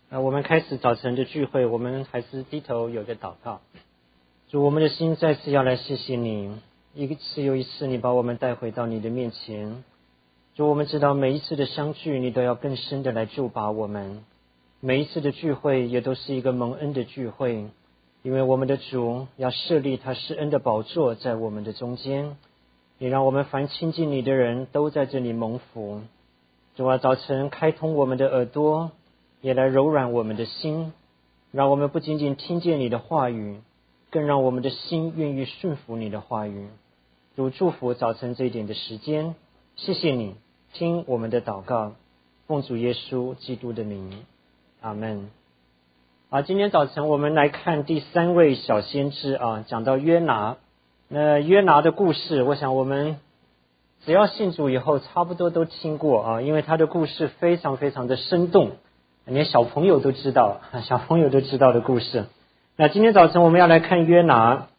我们开始早晨的聚会，我们还是低头有个祷告。主，我们的心再次要来谢谢你，一次又一次你把我们带回到你的面前。主，我们知道每一次的相聚，你都要更深的来救拔我们。每一次的聚会也都是一个蒙恩的聚会，因为我们的主要设立他施恩的宝座在我们的中间，也让我们凡亲近你的人都在这里蒙福。主啊，早晨开通我们的耳朵，也来柔软我们的心，让我们不仅仅听见你的话语，更让我们的心愿意顺服你的话语。主，祝福早晨这一点的时间，谢谢你听我们的祷告，奉主耶稣基督的名，阿们。今天早晨我们来看第三位小先知讲到约拿。那约拿的故事，我想我们只要信主以后差不多都听过因为他的故事非常非常的生动，连小朋友都知道的故事。那今天早晨我们要来看约拿，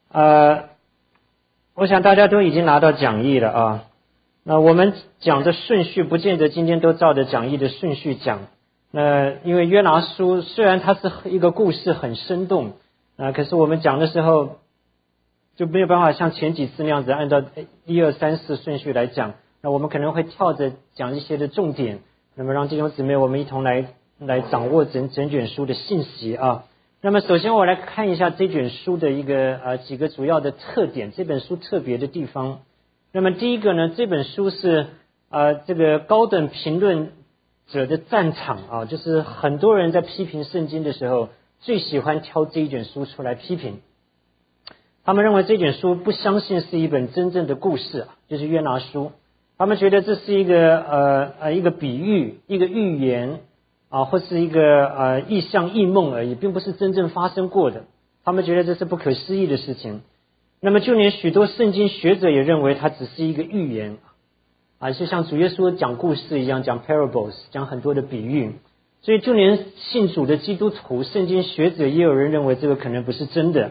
我想大家都已经拿到讲义了那我们讲的顺序不见得今天都照着讲义的顺序讲。那因为约拿书虽然它是一个故事很生动可是我们讲的时候就没有办法像前几次那样子按照1、2、3、4顺序来讲，那我们可能会跳着讲一些的重点，那么让弟兄姊妹我们一同来掌握整卷书的信息那么首先我来看一下这卷书的一个几个主要的特点，这本书特别的地方。那么第一个呢，这本书是这个高等评论者的战场就是很多人在批评圣经的时候最喜欢挑这一卷书出来批评。他们认为这卷书不相信是一本真正的故事，就是约拿书。他们觉得这是一个比喻，一个预言或是一个异象异梦而已，并不是真正发生过的。他们觉得这是不可思议的事情。那么就连许多圣经学者也认为它只是一个预言就像主耶稣讲故事一样，讲 parables， 讲很多的比喻。所以就连信主的基督徒圣经学者也有人认为这个可能不是真的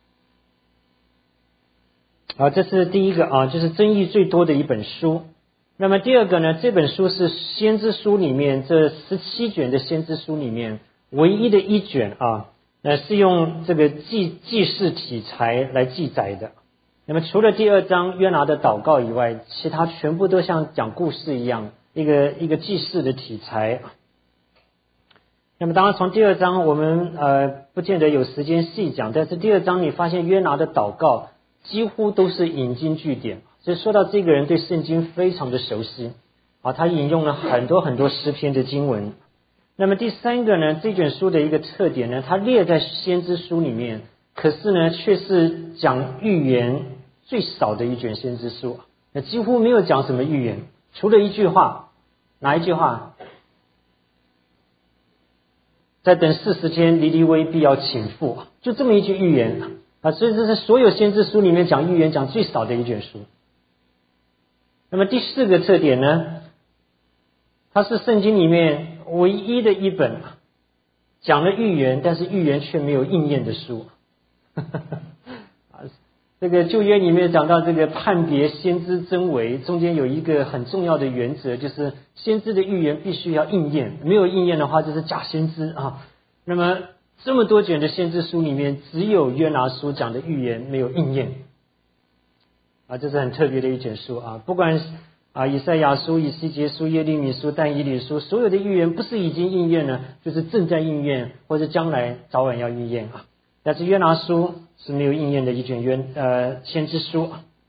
这是第一个就是争议最多的一本书。那么第二个呢，这本书是先知书里面这17卷的先知书里面唯一的一卷是用这个记事题材来记载的。那么除了第2章约拿的祷告以外，其他全部都像讲故事一样，一个记事的题材。那么当然从第2章我们不见得有时间细讲，但是第2章你发现约拿的祷告几乎都是引经据典，所以说到这个人对圣经非常的熟悉他引用了很多很多诗篇的经文。那么第三个呢，这卷书的一个特点呢，它列在先知书里面，可是呢却是讲预言最少的一卷先知书那几乎没有讲什么预言，除了一句话。哪一句话？在等40天，尼尼微必要倾覆，就这么一句预言所以这是所有先知书里面讲预言讲最少的一卷书。那么第4个特点呢，它是圣经里面唯一的一本讲了预言但是预言却没有应验的书这个旧约里面讲到这个判别先知真伪，中间有一个很重要的原则，就是先知的预言必须要应验，没有应验的话就是假先知那么这么多卷的先知书里面，只有约拿书讲的预言没有应验这是很特别的一卷书不管以赛亚书、以西结书、耶利米书、但以理书，所有的预言不是已经应验了，就是正在应验，或者将来早晚要应验但是约拿书是没有应验的一卷先知书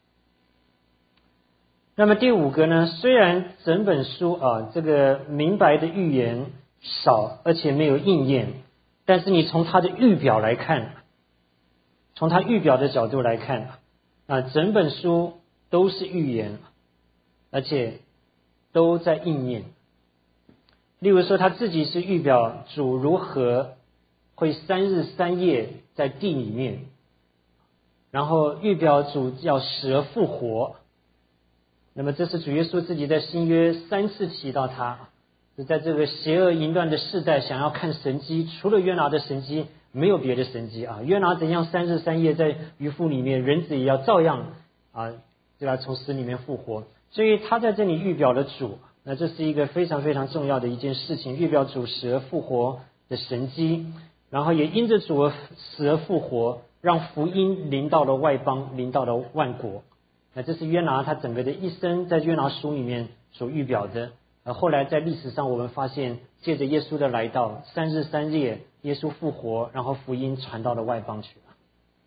那么第5个呢，虽然整本书这个明白的预言少，而且没有应验，但是你从它的预表来看，从它预表的角度来看整本书都是预言，而且都在应验。例如说他自己是预表主如何会3日3夜在地里面，然后预表主要死而复活。那么这是主耶稣自己在新约3次提到他，就在这个邪恶淫乱的世代想要看神迹，除了约拿的神迹没有别的神迹约拿怎样3日3夜在鱼腹里面，人子也要照样对吧，从死里面复活。所以他在这里预表了主，那这是一个非常非常重要的一件事情，预表主死而复活， 的神迹，然后也因着主而死而复活，让福音临到了外邦，临到了万国。那这是约拿他整个的一生在约拿书里面所预表的。后来在历史上我们发现，借着耶稣的来到，3日3夜，耶稣复活，然后福音传到了外邦去了。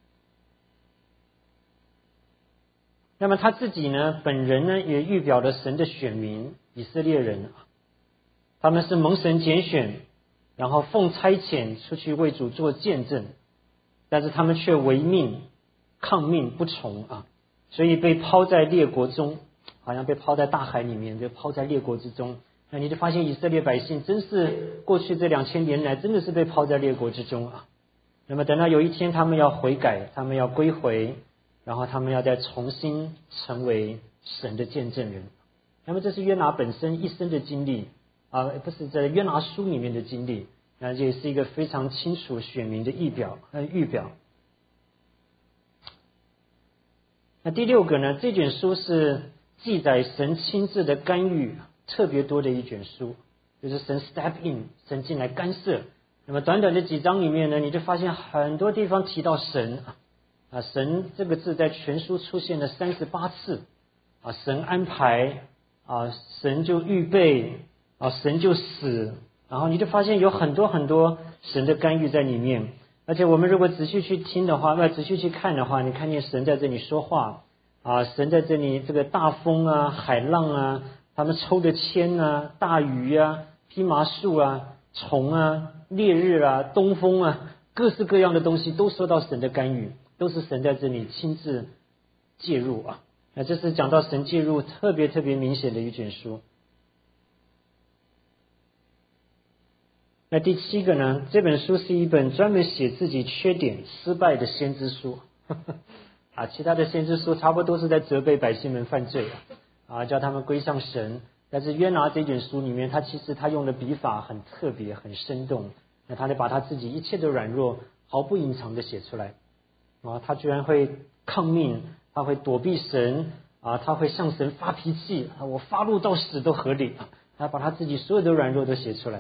那么他自己呢，本人呢，也预表了神的选民以色列人，他们是蒙神拣选，然后奉差遣出去为主做见证，但是他们却违命抗命不从啊，所以被抛在列国中，好像被抛在大海里面，就抛在列国之中。那你就发现以色列百姓真是过去这2000年来真的是被抛在列国之中啊。那么等到有一天他们要悔改，他们要归回，然后他们要再重新成为神的见证人。那么这是约拿本身一生的经历不是在约拿书里面的经历，那也是一个非常清楚选民的预表。那第6个呢，这卷书是记载神亲自的干预特别多的一卷书，就是神 step in， 神进来干涉。那么短短的几章里面呢，你就发现很多地方提到神神这个字在全书出现了38次神安排神就预备神就死，然后你就发现有很多很多神的干预在里面。而且我们如果仔细去听的话，仔细去看的话，你看见神在这里说话神在这里，这个大风海浪他们抽的签大雨蓖麻树虫烈日东风各式各样的东西都受到神的干预，都是神在这里亲自介入那这是讲到神介入特别特别明显的一卷书。那第7个呢，这本书是一本专门写自己缺点失败的先知书其他的先知书差不多是在责备百姓们犯罪叫他们归向神。但是约拿这卷书里面，其实他用的笔法很特别很生动，那他得把他自己一切的软弱毫不隐藏的写出来他居然会抗命，他会躲避神他会向神发脾气我发怒到死都合理他把他自己所有的软弱都写出来。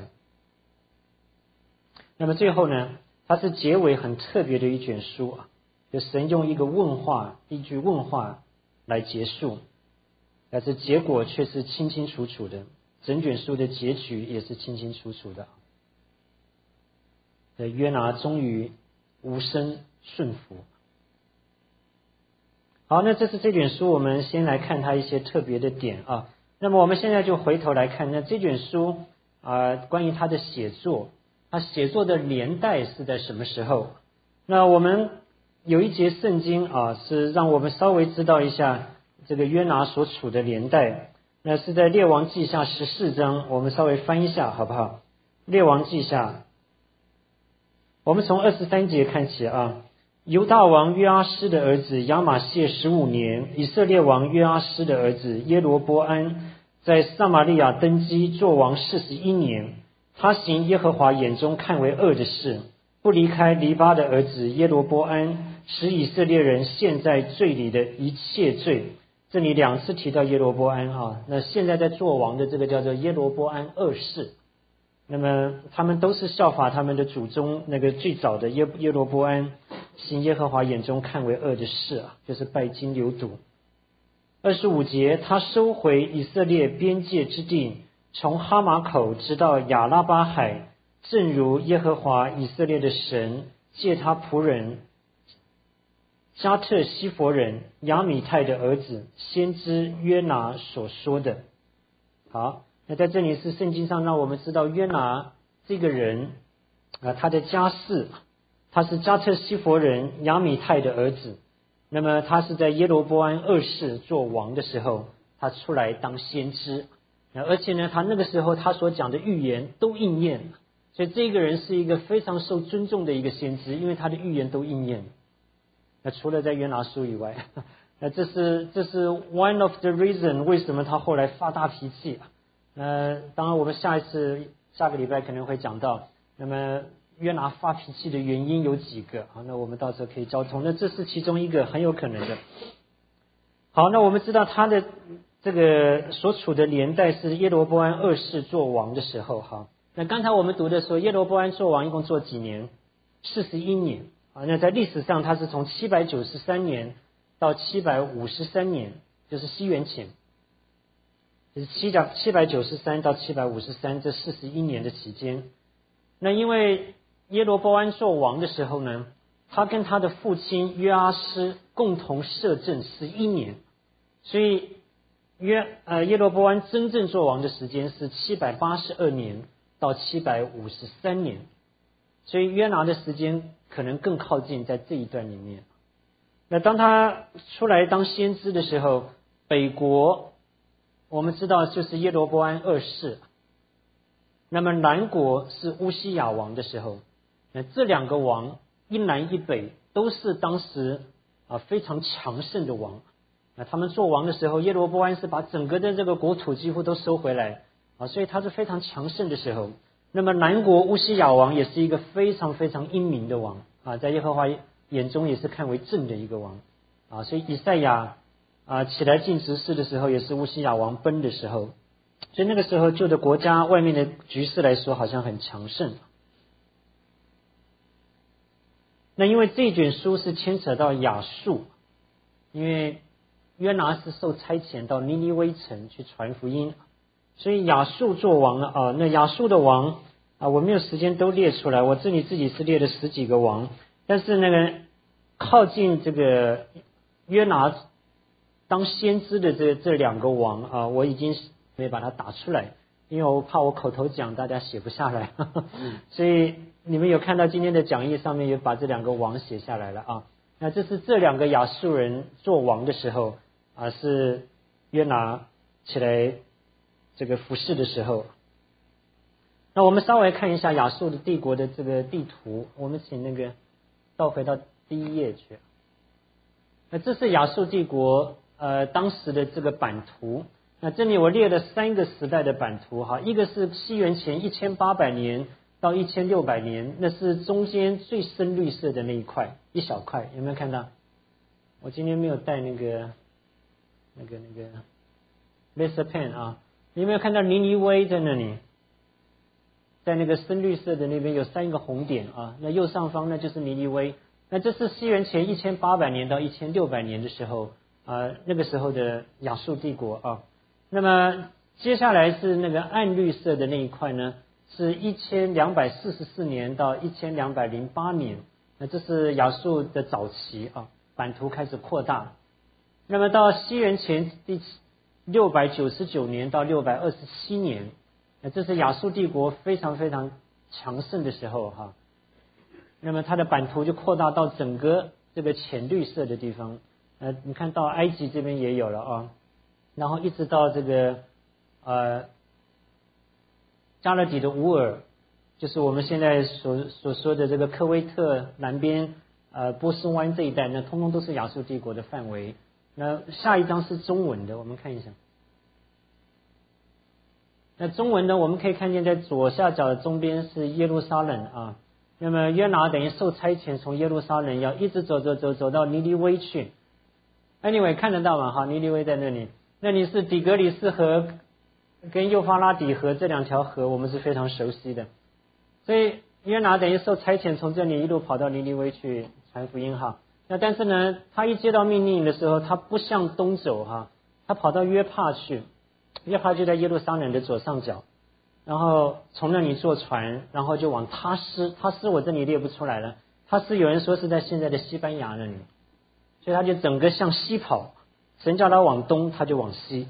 那么最后呢，它是结尾很特别的一卷书就神用一句问话来结束，但是结果却是清清楚楚的，整卷书的结局也是清清楚楚的。约拿终于无声顺服。好，那这是这卷书，我们先来看它一些特别的点那么我们现在就回头来看，那这卷书关于它的写作，他写作的年代是在什么时候？那我们有一节圣经是让我们稍微知道一下这个约拿所处的年代。那是在列王记下14章，我们稍微翻一下好不好？列王记下，我们从23节看起犹大王约阿施的儿子亚玛谢15年，以色列王约阿施的儿子耶罗波安在撒玛利亚登基做王41年。他行耶和华眼中看为恶的事，不离开黎巴的儿子耶罗波安，使以色列人陷在罪里的一切罪。这里2次提到耶罗波安那现在在做王的这个叫做耶罗波安2世。那么他们都是效法他们的祖宗那个最早的耶罗波安，行耶和华眼中看为恶的事就是拜金牛犊。25节，他收回以色列边界之地，从哈马口直到亚拉巴海，正如耶和华以色列的神借他仆人加特西弗人亚米泰的儿子先知约拿所说的。好，那在这里是圣经上让我们知道约拿这个人他的家世，他是加特西弗人亚米泰的儿子。那么他是在耶罗波安2世做王的时候，他出来当先知，而且呢，他那个时候他所讲的预言都应验，所以这个人是一个非常受尊重的一个先知，因为他的预言都应验。那除了在约拿书以外，那这是 one of the reason 为什么他后来发大脾气。当然我们下个礼拜可能会讲到，那么约拿发脾气的原因有几个那我们到时候可以交通，那这是其中一个很有可能的。好，那我们知道他的这个所处的年代是耶罗波安2世做王的时候那刚才我们读的说耶罗波安做王一共做几年？41年啊。那在历史上他是从793年到753年，就是西元前，就是793到753这41年的期间。那因为耶罗波安做王的时候呢，他跟他的父亲约阿施共同摄政11年，所以耶罗波安真正做王的时间是782年到753年，所以约拿的时间可能更靠近在这一段里面。那当他出来当先知的时候，北国我们知道就是耶罗波安二世，那么南国是乌西雅王的时候，那这两个王一南一北都是当时非常强盛的王。那他们做王的时候，耶罗波安是把整个的这个国土几乎都收回来所以他是非常强盛的时候。那么南国乌西雅王也是一个非常非常英明的王在耶和华眼中也是看为正的一个王所以以赛亚起来进执事的时候，也是乌西雅王崩的时候。所以那个时候旧的国家外面的局势来说好像很强盛。那因为这卷书是牵扯到亚述，因为约拿是受差遣到尼尼微城去传福音，所以亚述做王了那亚述的王我没有时间都列出来，我这里自己是列了10几个王，但是那个靠近这个约拿当先知的这两个王我已经没把它打出来，因为我怕我口头讲大家写不下来所以你们有看到今天的讲义上面有把这两个王写下来了那这是这两个亚述人做王的时候是约拿起来这个服侍的时候。那我们稍微看一下亚述的帝国的这个地图，我们请那个倒回到第一页去。那这是亚述帝国当时的这个版图。那这里我列了3个时代的版图一个是西元前1800年到1600年，那是中间最深绿色的那一块，一小块，有没有看到？我今天没有带那个 laser pen 你有没有看到尼尼微在那里？在那个深绿色的那边有3个红点那右上方那就是尼尼微。那这是西元前1800年到1600年的时候那个时候的亚述帝国那么接下来是那个暗绿色的那一块呢，是1244年到1208年，那这是亚述的早期版图开始扩大。那么到西元前第699年到627年，那这是亚述帝国非常非常强盛的时候那么它的版图就扩大到整个这个浅绿色的地方你看到埃及这边也有了然后一直到这个加勒底的乌尔，就是我们现在所说的这个科威特南边波斯湾这一带，那通通都是亚述帝国的范围。那下一章是中文的，我们看一下。那中文呢，我们可以看见在左下角的中边是耶路撒冷那么约拿等于受差遣从耶路撒冷要一直走到尼尼微去。Anyway 看得到吗？尼尼微在那里，那里是底格里斯河跟幼发拉底河这2条河，我们是非常熟悉的。所以约拿等于受差遣从这里一路跑到尼尼微去传福音那但是呢，他一接到命令的时候，他不向东走他跑到约帕去。约帕就在耶路撒冷的左上角，然后从那里坐船，然后就往他施我这里列不出来了，他施有人说是在现在的西班牙那里，所以他就整个向西跑，神叫他往东他就往西。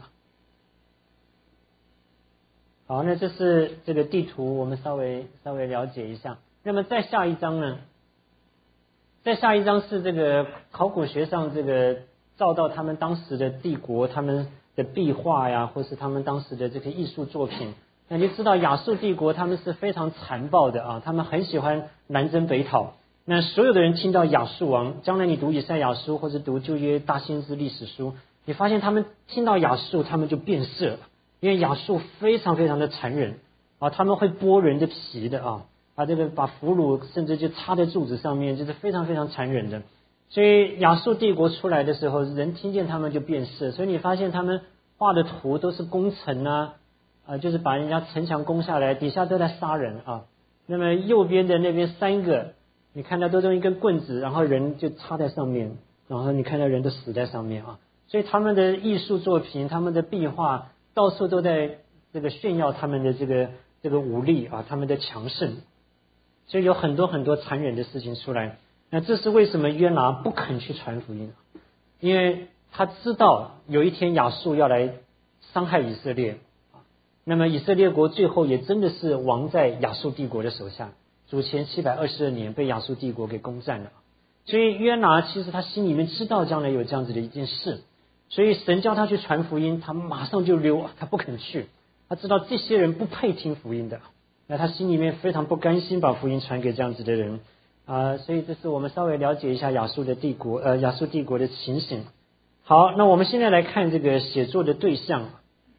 好，那这是这个地图，我们稍微了解一下。那么再下一章呢，再下一章是这个考古学上这个照到他们当时的帝国，他们的壁画呀，或是他们当时的这些艺术作品，那你知道亚述帝国他们是非常残暴的他们很喜欢南征北讨。那所有的人听到亚述王，将来你读以赛亚书或者读旧约大先知历史书，你发现他们听到亚述他们就变色了，因为亚述非常非常的残忍他们会剥人的皮的把俘虏甚至就插在柱子上面，就是非常非常残忍的。所以亚述帝国出来的时候，人听见他们就变色，所以你发现他们画的图都是工程就是把人家城墙攻下来，底下都在杀人啊。那么右边的那边3个，你看到都用一根棍子，然后人就插在上面，然后你看到人都死在上面啊。所以他们的艺术作品，他们的壁画，到处都在这个炫耀他们的这个武力啊，他们的强盛。所以有很多很多残忍的事情出来。那这是为什么约拿不肯去传福音？因为他知道有一天亚述要来伤害以色列，那么以色列国最后也真的是亡在亚述帝国的手下，主前722年被亚述帝国给攻占了。所以约拿其实他心里面知道将来有这样子的一件事，所以神叫他去传福音，他马上就溜，他不肯去。他知道这些人不配听福音的，那他心里面非常不甘心把福音传给这样子的人所以这是我们稍微了解一下亚述帝国的情形。好，那我们现在来看这个写作的对象。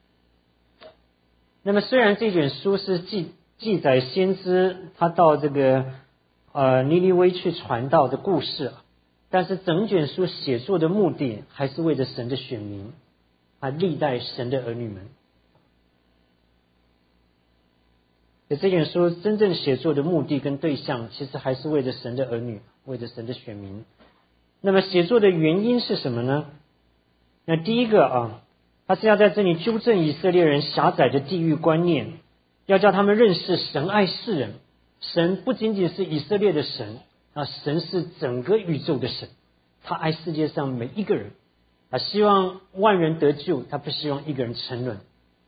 那么虽然这卷书是记载先知他到这个尼尼微去传道的故事，但是整卷书写作的目的还是为着神的选民，历代神的儿女们。这卷书真正写作的目的跟对象，其实还是为着神的儿女，为着神的选民。那么写作的原因是什么呢？那第一个他是要在这里纠正以色列人狭窄的地域观念，要叫他们认识神爱世人，神不仅仅是以色列的神神是整个宇宙的神，他爱世界上每一个人，他希望万人得救，他不希望一个人沉沦。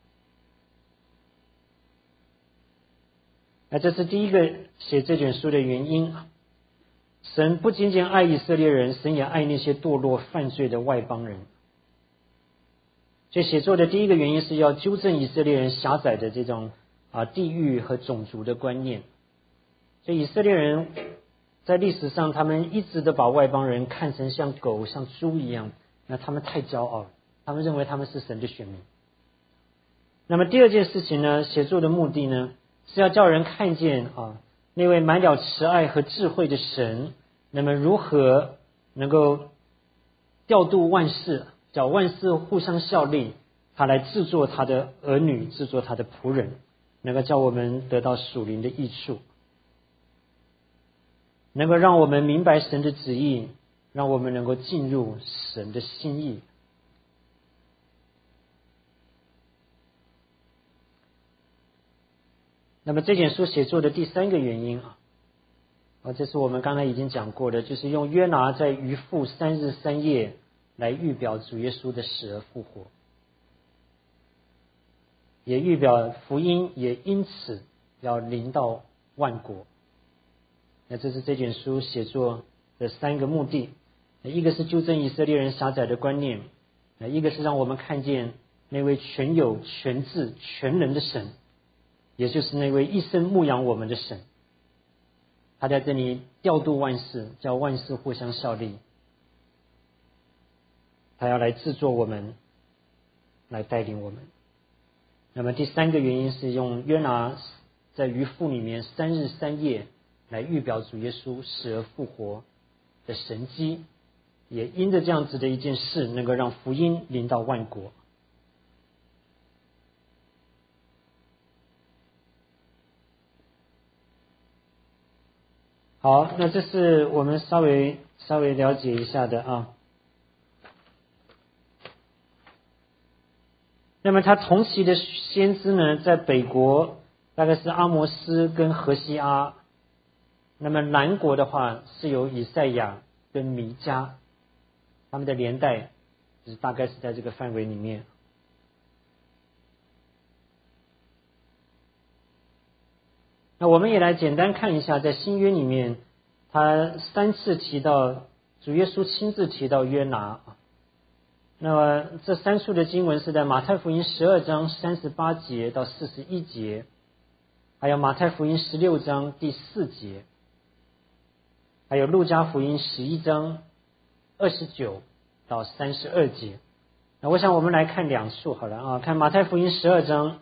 那这是第一个写这卷书的原因。神不仅仅爱以色列人，神也爱那些堕落犯罪的外邦人。所以写作的第一个原因是要纠正以色列人狭窄的这种地域和种族的观念。所以以色列人在历史上，他们一直的把外邦人看成像狗像猪一样，那他们太骄傲了，他们认为他们是神的选民。那么第二件事情呢，写作的目的呢，是要叫人看见那位满了慈爱和智慧的神，那么如何能够调度万事，叫万事互相效力，他来制作他的儿女，制作他的仆人，能够叫我们得到属灵的益处，能够让我们明白神的旨意，让我们能够进入神的心意。那么这卷书写作的第三个原因这是我们刚才已经讲过的，就是用约拿在渔父3日3夜来预表主耶稣的死而复活，也预表福音也因此要临到万国。那这是这卷书写作的3个目的，一个是纠正以色列人狭窄的观念，一个是让我们看见那位全有全智全能的神，也就是那位一生牧养我们的神，他在这里调度万事，叫万事互相效力，他要来制作我们，来带领我们。那么第三个原因是用约拿在渔父里面3日3夜来预表主耶稣死而复活的神迹，也因着这样子的一件事，能够让福音临到万国。好，那这是我们稍微了解一下的那么他同期的先知呢，在北国大概是阿摩斯跟何西阿，那么南国的话是有以赛亚跟弥迦，他们的年代就是大概是在这个范围里面。那我们也来简单看一下，在新约里面，他3次提到主耶稣亲自提到约拿。那么这3处的经文是在马太福音12章38节到41节，还有马太福音16章第4节，还有路加福音11章29到32节。那我想我们来看2处好了看马太福音12章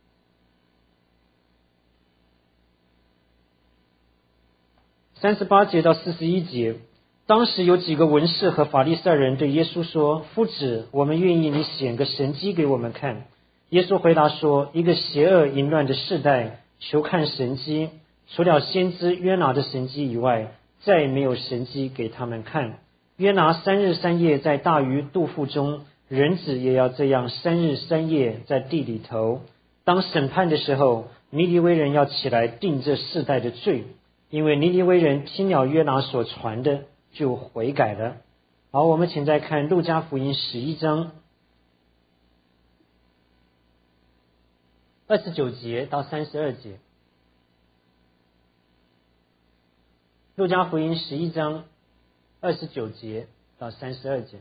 38节到41节。当时有几个文士和法利赛人对耶稣说：夫子，我们愿意你显个神迹给我们看。 耶稣回答说，一个邪恶淫乱的世代求看神迹，除了先知约拿的神迹以外，再没有神迹给他们看。约拿3日3夜在大鱼肚腹中，人子也要这样3日3夜在地里头。当审判的时候，尼尼微人要起来定这世代的罪，因为尼尼微人听了约拿所传的，就悔改了。好，我们请再看路加福音11章29节到32节。路加福音11章29节到32节。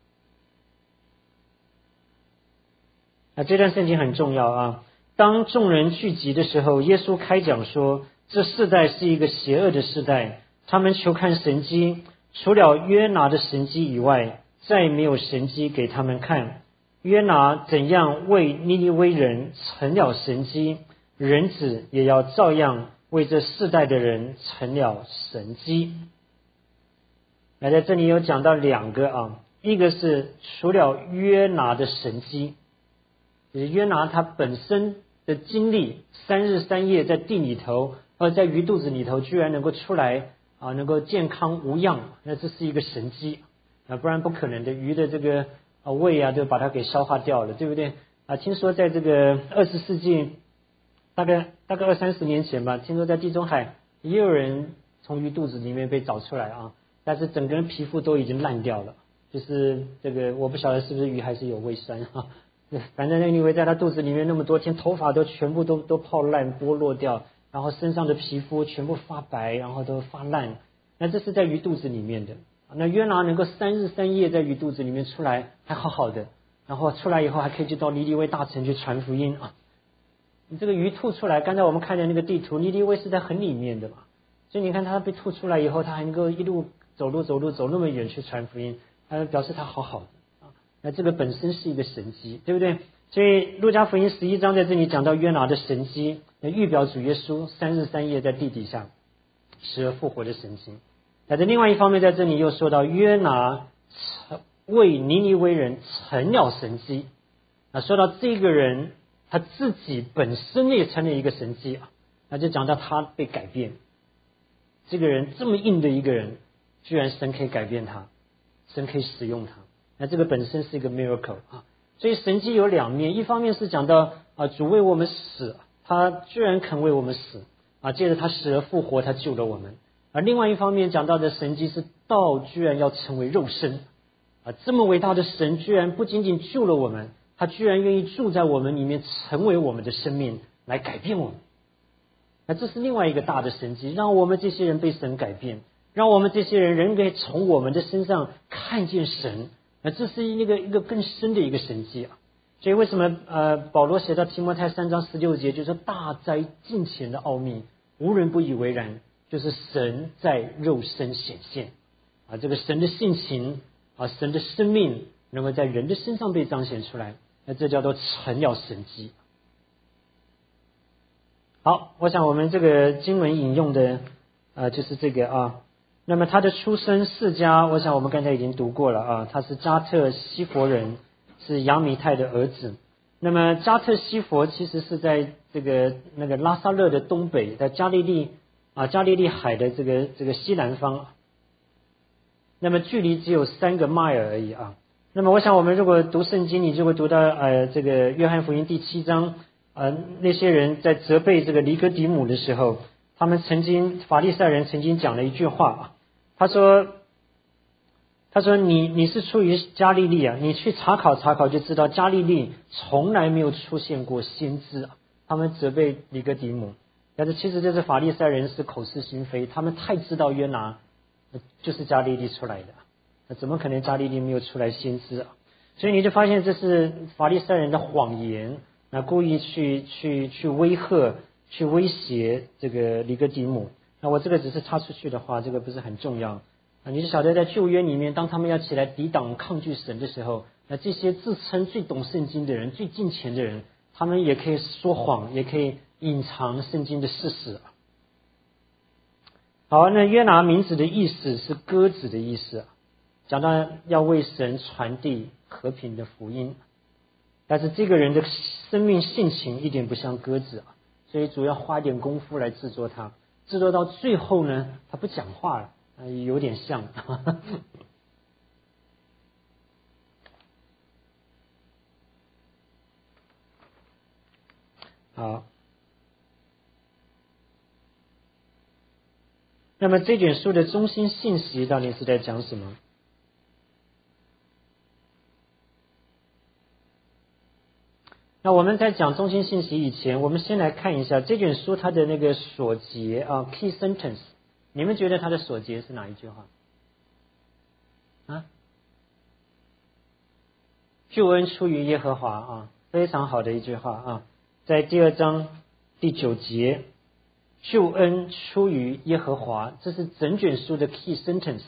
这段圣经很重要啊。当众人聚集的时候，耶稣开讲说，这世代是一个邪恶的世代，他们求看神迹，除了约拿的神迹以外，再没有神迹给他们看。约拿怎样为尼尼微人成了神迹，人子也要照样为这世代的人成了神迹。那在这里有讲到2个啊，一个是除了约拿的神迹，就是约拿他本身的经历，3日3夜在地里头，在鱼肚子里头居然能够出来啊，能够健康无恙，那这是一个神迹啊，不然不可能的。鱼的这个胃啊，就把它给消化掉了，对不对啊？听说在这个20世纪，大概20-30年前吧，听说在地中海也有人从鱼肚子里面被找出来啊，但是整个人皮肤都已经烂掉了，就是这个我不晓得是不是鱼还是有胃酸啊。反正因为在他肚子里面那么多天，头发都全部都泡烂剥落掉，然后身上的皮肤全部发白，然后都发烂。那这是在鱼肚子里面的。那约拿能够3日3夜在鱼肚子里面出来还好好的，然后出来以后还可以去到尼尼微大城去传福音啊。你这个鱼吐出来，刚才我们看的那个地图，尼尼微是在很里面的嘛，所以你看他被吐出来以后，他还能够一路走那么远去传福音，表示他好好的。那这个本身是一个神迹，对不对？所以路加福音11章在这里讲到约拿的神迹，预表主耶稣3日3夜在地底下死而复活的神迹。那在另外一方面，在这里又说到约拿为尼尼微人成了神迹。说到这个人他自己本身也成了一个神迹啊，那就讲到他被改变。这个人这么硬的一个人，居然神可以改变他，神可以使用他。那这个本身是一个 miracle 啊，所以神迹有2面，一方面是讲到主为我们死，他居然肯为我们死啊，借着他死而复活，他救了我们。而另外一方面讲到的神迹是道居然要成为肉身啊，这么伟大的神居然不仅仅救了我们，他居然愿意住在我们里面，成为我们的生命，来改变我们。那这是另外一个大的神迹，让我们这些人被神改变，让我们这些人可以从我们的身上看见神。那这是一个更深的一个神迹啊。所以为什么保罗写到提摩太3章16节，就是说大哉敬虔的奥秘，无人不以为然，就是神在肉身显现啊，这个神的性情啊，神的生命能够在人的身上被彰显出来，那这叫做成了神迹。好，我想我们这个经文引用的就是这个啊。那么他的出生世家，我想我们刚才已经读过了啊，他是加特西弗人，是亚米泰的儿子。那么加特西弗其实是在这个那个拉撒勒的东北，在加利利海的这个西南方，那么距离只有3个 mile 而已啊。那么我想我们如果读圣经，你就会读到这个约翰福音第7章，那些人在责备这个尼哥底母的时候，法利赛人曾经讲了一句话啊，他说你是出于加利利啊，你去查考就知道加利利从来没有出现过先知啊。他们责备尼哥底母，但是其实这是法利赛人是口是心非，他们太知道约拿就是加利利出来的，那怎么可能加利利没有出来先知啊？所以你就发现这是法利赛人的谎言，那故意去威吓、去威胁这个尼哥底母。那我这个只是插出去的话，这个不是很重要啊。你就晓得在旧约里面，当他们要起来抵挡抗拒神的时候，那这些自称最懂圣经的人、最敬虔的人，他们也可以说谎，也可以隐藏圣经的事实。好，那约拿名字的意思是鸽子的意思，讲到要为神传递和平的福音。 但是这个人的生命性情一点不像鸽子啊，所以主要花一点功夫来制作他，制作到最后呢，他不讲话了，有点像。好，那么这卷书的中心信息到底是在讲什么？那我们在讲中心信息以前，我们先来看一下这卷书它的那个锁节啊 ，key sentence。你们觉得它的锁节是哪一句话？啊？救恩出于耶和华啊，非常好的一句话啊，在第2章第9节，救恩出于耶和华，这是整卷书的 key sentence。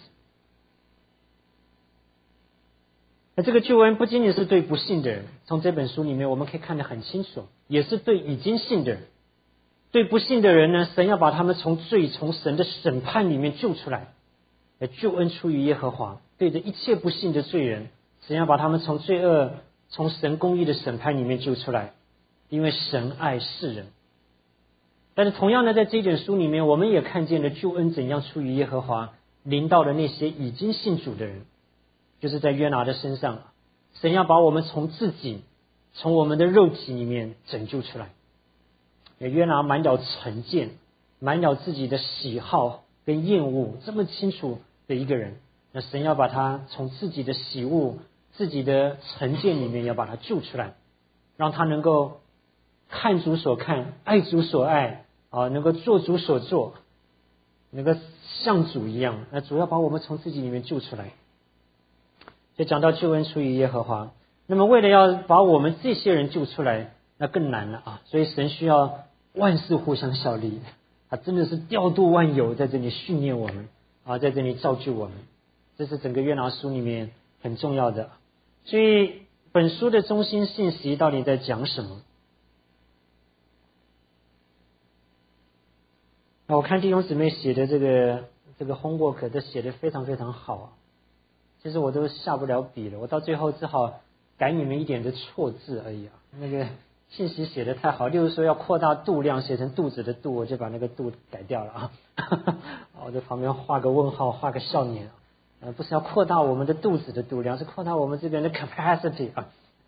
那这个救恩不仅仅是对不信的人，从这本书里面我们可以看得很清楚，也是对已经信的人。对不信的人呢，神要把他们从罪、从神的审判里面救出来。救恩出于耶和华，对着一切不信的罪人，神要把他们从罪恶、从神公义的审判里面救出来，因为神爱世人。但是同样的，在这卷书里面，我们也看见了救恩怎样出于耶和华，临到了那些已经信主的人。就是在约拿的身上，神要把我们从自己、从我们的肉体里面拯救出来。约拿满了成见，满了自己的喜好跟厌恶，这么清楚的一个人，那神要把他从自己的喜恶、自己的成见里面要把他救出来，让他能够看主所看，爱主所爱啊，能够做主所做，能够像主一样。那主要把我们从自己里面救出来。就讲到救恩出于耶和华，那么为了要把我们这些人救出来，那更难了啊！所以神需要万事互相效力，他真的是调度万有在这里训练我们啊，在这里造就我们，这是整个约拿书里面很重要的。所以本书的中心信息到底在讲什么？那我看弟兄姊妹写的这个 homework 都写得非常非常好啊。其实我都下不了笔了，我到最后只好改你们一点的错字而已啊。那个信息写得太好，例如说要扩大度量，写成肚子的肚，我就把那个肚改掉了啊。我在旁边画个问号，画个笑脸。不是要扩大我们的肚子的度量，是扩大我们这边的 capacity 啊。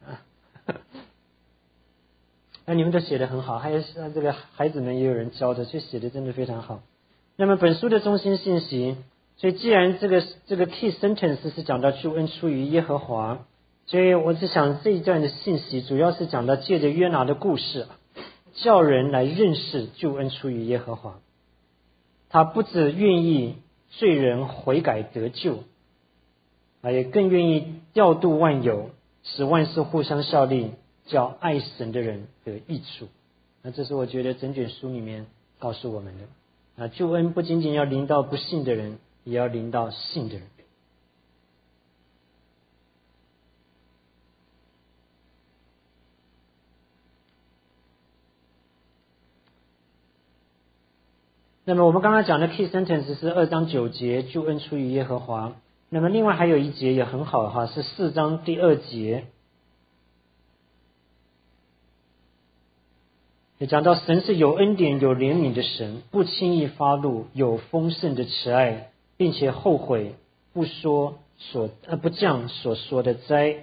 那你们都写得很好，还有这个孩子们也有人教的，所以写得真的非常好。那么本书的中心信息。所以既然这个 key sentence 是讲到救恩出于耶和华，所以我只想这一段的信息主要是讲到借着约拿的故事，叫人来认识救恩出于耶和华。他不只愿意罪人悔改得救，也更愿意调度万有，使万事互相效力，叫爱神的人得益处。那这是我觉得整卷书里面告诉我们的。救恩不仅仅要临到不信的人，也要临到信的人。那么我们刚刚讲的 key sentence 是2章9节，救恩出于耶和华。那么另外还有一节也很好哈，是4章第2节，也讲到神是有恩典有怜悯的神，不轻易发怒，有丰盛的慈爱，并且后悔不降所说的灾。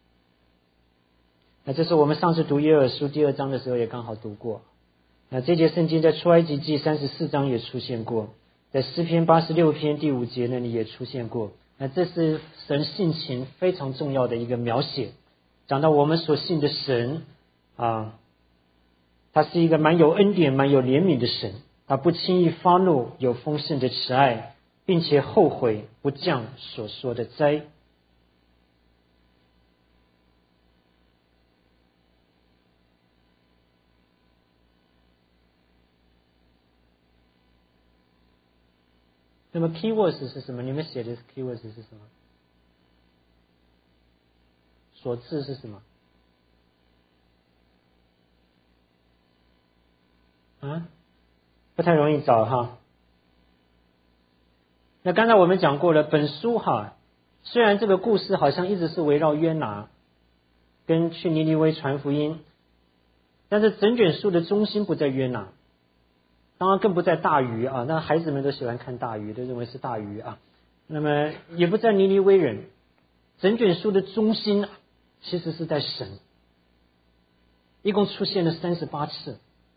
那这是我们上次读约珥书第2章的时候也刚好读过。那这节圣经在出埃及记34章也出现过，在诗篇86篇第5节那里也出现过。那这是神性情非常重要的一个描写，讲到我们所信的神啊，他是一个蛮有恩典蛮有怜悯的神，他不轻易发怒，有丰盛的慈爱，并且后悔不降所说的灾。那么 keywords 是什么？你们写的 keywords 是什么？所赐是什么？不太容易找哈。那刚才我们讲过了，本书哈，虽然这个故事好像一直是围绕约拿， 跟去尼尼微传福音。但是整卷书的中心不在约拿，当然更不在大鱼啊，那孩子们都喜欢看大鱼，都认为是大鱼啊。那么也不在尼尼微人，整卷书的中心其实是在神，一共出现了38次。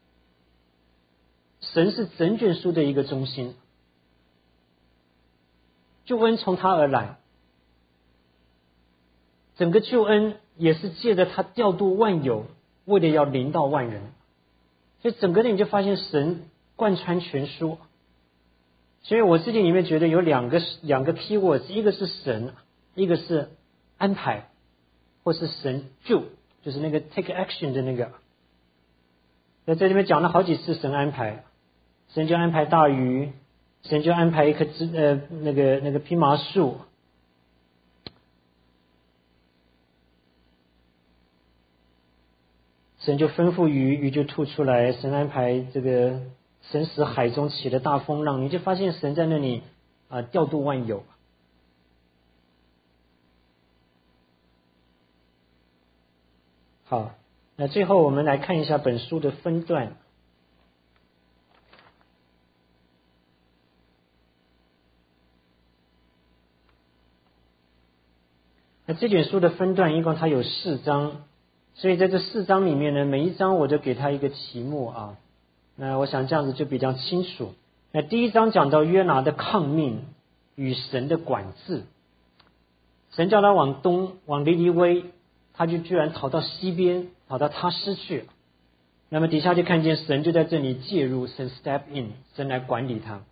神是整卷书的一个中心，救恩从他而来，整个救恩也是借着他调度万有，为了要临到万人。所以整个的你就发现神贯穿全书。所以我自己里面觉得有两个 keywords， 一个是神，一个是安排，或是神救，就是那个 take action 的那个。那在这边讲了好几次神安排，神就安排大鱼，神就安排一棵那个蓖麻树，神就吩咐鱼，鱼就吐出来，神安排这个，神使海中起了大风浪，你就发现神在那里调度万有。好，那最后我们来看一下本书的分段。那这卷书的分段一共它有4章，所以在这4章里面呢，每一章我就给它一个题目啊。那我想这样子就比较清楚。那第一章讲到约拿的抗命与神的管制，神叫他往东，往尼尼微，他就居然逃到西边，跑到他失去了。那么底下就看见神就在这里介入，神 step in， 神来管理他。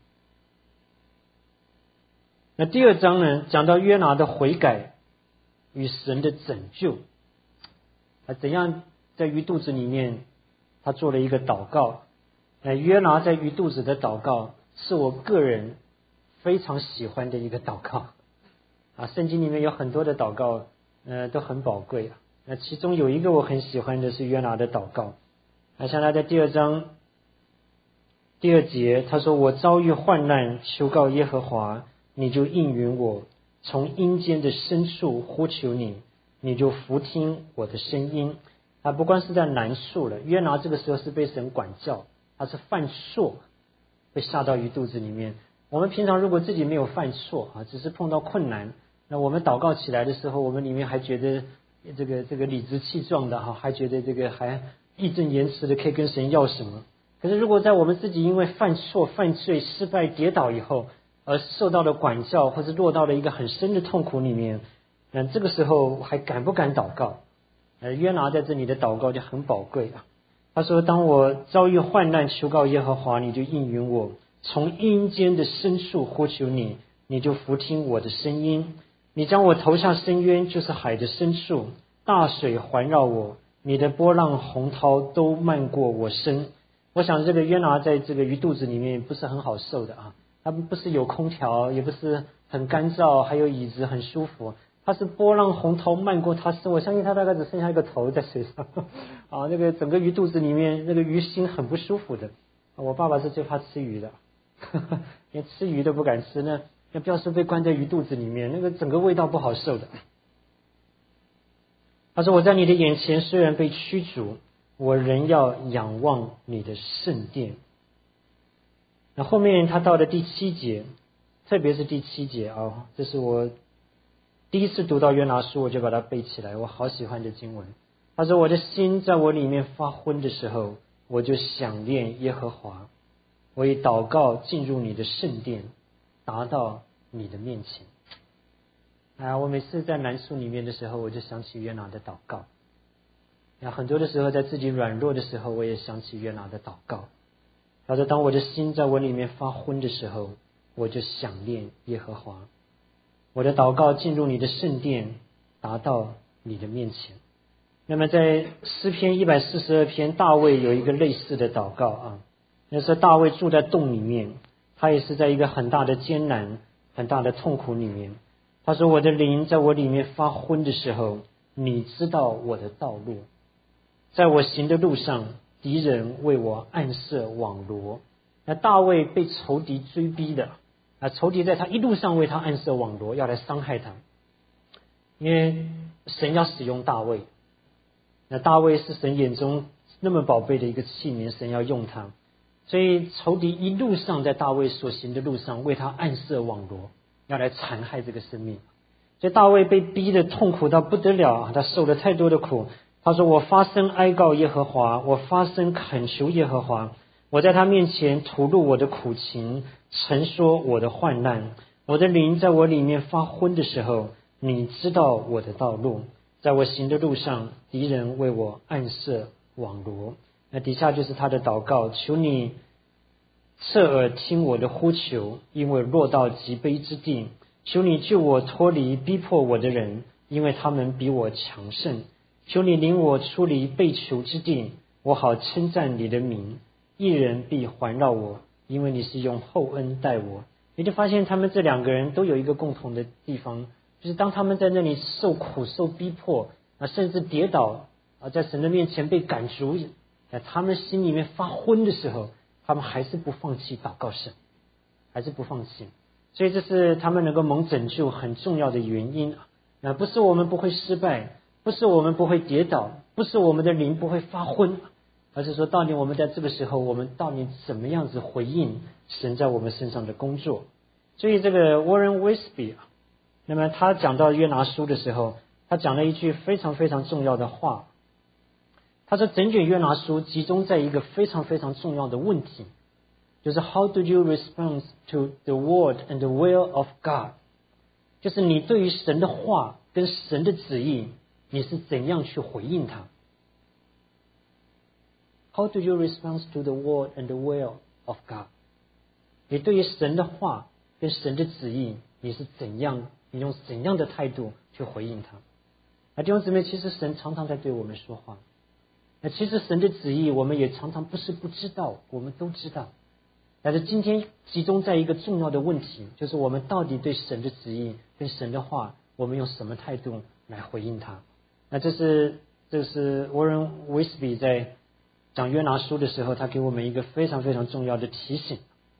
那第2章呢，讲到约拿的悔改与神的拯救，怎样在鱼肚子里面他做了一个祷告。约拿在鱼肚子的祷告是我个人非常喜欢的一个祷告圣经里面有很多的祷告都很宝贵那其中有一个我很喜欢的是约拿的祷告像他在第2章第2节他说，我遭遇患难，求告耶和华，你就应允我，从阴间的深处呼求你，你就俯听我的声音。他不光是在难处了，约拿这个时候是被神管教，他是犯错被下到鱼肚子里面。我们平常如果自己没有犯错只是碰到困难，那我们祷告起来的时候，我们里面还觉得这个理直气壮的还觉得这个还义正言辞的可以跟神要什么。可是如果在我们自己因为犯错、犯罪、失败、跌倒以后，而受到了管教，或者落到了一个很深的痛苦里面，那这个时候还敢不敢祷告？约拿在这里的祷告就很宝贵他说，当我遭遇患难，求告耶和华，你就应允我，从阴间的深处呼求你，你就俯听我的声音。你将我投下深渊，就是海的深处，大水环绕我，你的波浪洪涛都漫过我身。我想这个约拿在这个鱼肚子里面不是很好受的他不是有空调，也不是很干燥，还有椅子很舒服，他是波浪洪涛漫过他身，我相信他大概只剩下一个头在水上那个整个鱼肚子里面那个鱼心很不舒服的我爸爸是最怕吃鱼的连吃鱼都不敢吃，那不要说被关在鱼肚子里面，那个整个味道不好受的。他说，我在你的眼前虽然被驱逐，我仍要仰望你的圣殿。那后面他到了第7节，特别是第7节这是我第一次读到约拿书，我就把它背起来，我好喜欢的经文。他说，我的心在我里面发昏的时候，我就想念耶和华，我以祷告进入你的圣殿，达到你的面前。我每次在难处里面的时候，我就想起约拿的祷告。很多的时候在自己软弱的时候，我也想起约拿的祷告。他说，当我的心在我里面发昏的时候，我就想念耶和华，我的祷告进入你的圣殿，达到你的面前。那么在诗篇142篇，大卫有一个类似的祷告那时候大卫住在洞里面，他也是在一个很大的艰难、很大的痛苦里面。他说，我的灵在我里面发昏的时候，你知道我的道路，在我行的路上，敌人为我暗设网罗。那大卫被仇敌追逼的仇敌在他一路上为他暗设网罗，要来伤害他。因为神要使用大卫， 那大卫是神眼中那么宝贝的一个器皿，神要用他，所以仇敌一路上在大卫所行的路上为他暗设网罗，要来残害这个生命。所以大卫被逼得痛苦到不得了，他受了太多的苦。他说：我发声哀告耶和华，我发声恳求耶和华，我在他面前吐露我的苦情，陈说我的患难。我的灵在我里面发昏的时候，你知道我的道路，在我行的路上，敌人为我暗设网罗。那底下就是他的祷告，求你侧耳听我的呼求，因为落到极卑之地。求你救我脱离逼迫我的人，因为他们比我强盛。求你领我出离被囚之地，我好称赞你的名。一人必环绕我，因为你是用厚恩待我。你就发现他们这两个人都有一个共同的地方，就是当他们在那里受苦受逼迫甚至跌倒在神的面前被赶逐，在他们心里面发昏的时候，他们还是不放弃祷告神，还是不放弃。所以这是他们能够蒙拯救很重要的原因。不是我们不会失败，不是我们不会跌倒，不是我们的灵不会发昏，而是说到底我们在这个时候，我们到底怎么样子回应神在我们身上的工作。所以这个 Warren Wiersbe 那么他讲到约拿书的时候，他讲了一句非常非常重要的话。他说整卷约拿书集中在一个非常非常重要的问题，就是 How do you respond to the word and the will of God？ 就是你对于神的话跟神的旨意，你是怎样去回应它？ How do you respond to the word and the will of God？ 你对于神的话跟神的旨意，你是怎样，你用怎样的态度去回应它？弟兄姊妹，其实神常常在对我们说话。其实神的旨意我们也常常不是不知道，我们都知道。但是今天集中在一个重要的问题，就是我们到底对神的旨意跟神的话，我们用什么态度来回应它？这是Warren Wiersbe 在讲约拿书的时候，他给我们一个非常非常重要的提醒。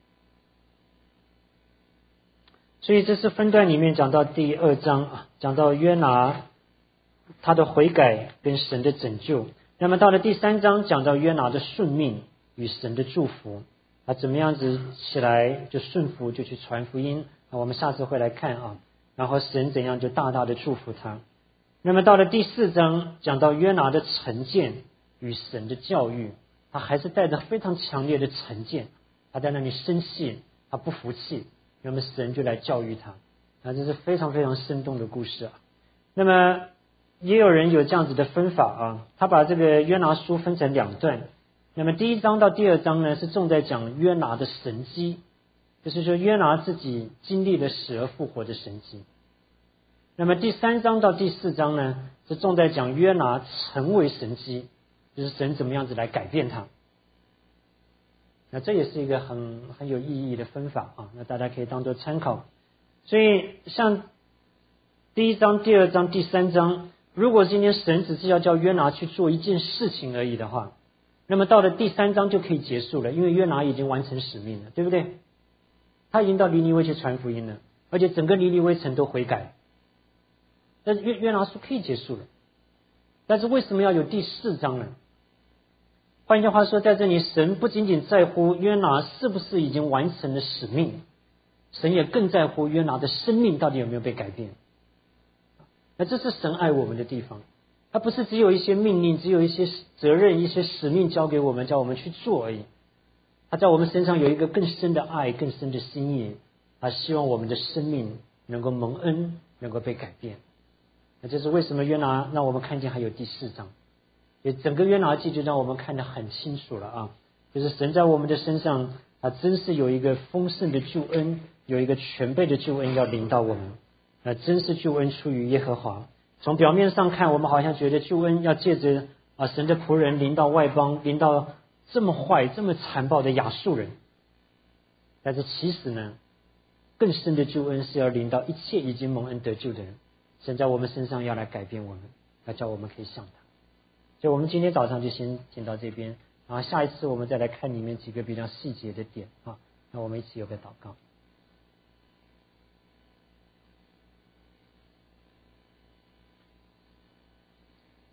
所以这是分段里面讲到第2章讲到约拿他的悔改跟神的拯救。那么到了第3章讲到约拿的顺命与神的祝福，怎么样子起来就顺服，就去传福音。我们下次会来看然后神怎样就大大的祝福他。那么到了第4章讲到约拿的成见与神的教育，他还是带着非常强烈的成见，他在那里生气，他不服气，那么神就来教育他。这是非常非常生动的故事那么也有人有这样子的分法他把这个约拿书分成2段。那么第1章到第2章呢，是重在讲约拿的神迹，就是说约拿自己经历了死而复活的神迹。那么第3章到第4章呢，是重在讲约拿成为神迹，就是神怎么样子来改变他。那这也是一个很有意义的分法那大家可以当做参考。所以像第1章、第2章、第3章，如果今天神只是要叫约拿去做一件事情而已的话，那么到了第3章就可以结束了，因为约拿已经完成使命了，对不对？他已经到尼尼微去传福音了，而且整个尼尼微城都悔改，但是约拿书可以结束了。但是为什么要有第4章呢？换句话说，在这里神不仅仅在乎约拿是不是已经完成了使命，神也更在乎约拿的生命到底有没有被改变。那这是神爱我们的地方，他不是只有一些命令，只有一些责任，一些使命交给我们，叫我们去做而已。他在我们身上有一个更深的爱，更深的心意，他希望我们的生命能够蒙恩，能够被改变。那这是为什么约拿让我们看见还有第4章，也整个约拿记就让我们看得很清楚了就是神在我们的身上真是有一个丰盛的救恩，有一个全备的救恩要临到我们。真是救恩出于耶和华。从表面上看，我们好像觉得救恩要借着神的仆人临到外邦，临到这么坏这么残暴的亚述人。但是其实呢，更深的救恩是要临到一切已经蒙恩得救的人。神在我们身上要来改变我们，要叫我们可以像他。所以我们今天早上就先听到这边，然后下一次我们再来看里面几个比较细节的点那我们一起有个祷告。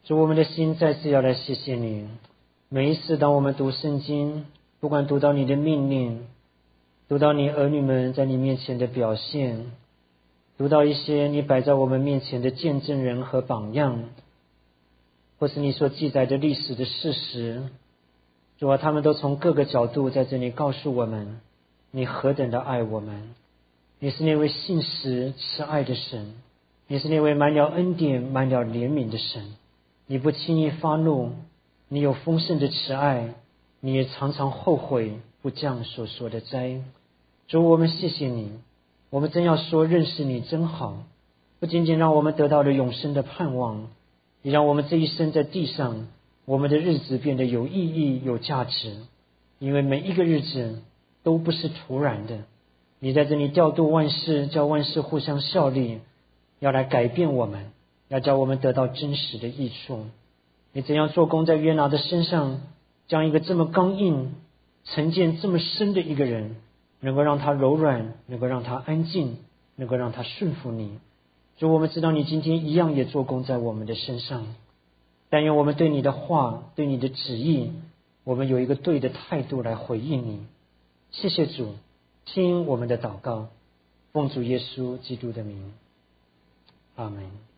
主，我们的心再次要来谢谢你。每一次当我们读圣经，不管读到你的命令，读到你儿女们在你面前的表现，读到一些你摆在我们面前的见证人和榜样，或是你所记载的历史的事实，主啊，他们都从各个角度在这里告诉我们，你何等的爱我们。你是那位信实慈爱的神，你是那位满了恩典满了怜悯的神。你不轻易发怒，你有丰盛的慈爱，你也常常后悔不降所说的灾。主，我们谢谢你，我们真要说认识你真好，不仅仅让我们得到了永生的盼望，也让我们这一生在地上，我们的日子变得有意义有价值。因为每一个日子都不是突然的，你在这里调度万事，叫万事互相效力，要来改变我们，要叫我们得到真实的益处。你怎样做工在约拿的身上，将一个这么刚硬成见这么深的一个人，能够让他柔软，能够让他安静，能够让他顺服你。主，我们知道你今天一样也做工在我们的身上，但愿我们对你的话，对你的旨意，我们有一个对的态度来回应你。谢谢主，听我们的祷告，奉主耶稣基督的名，阿们。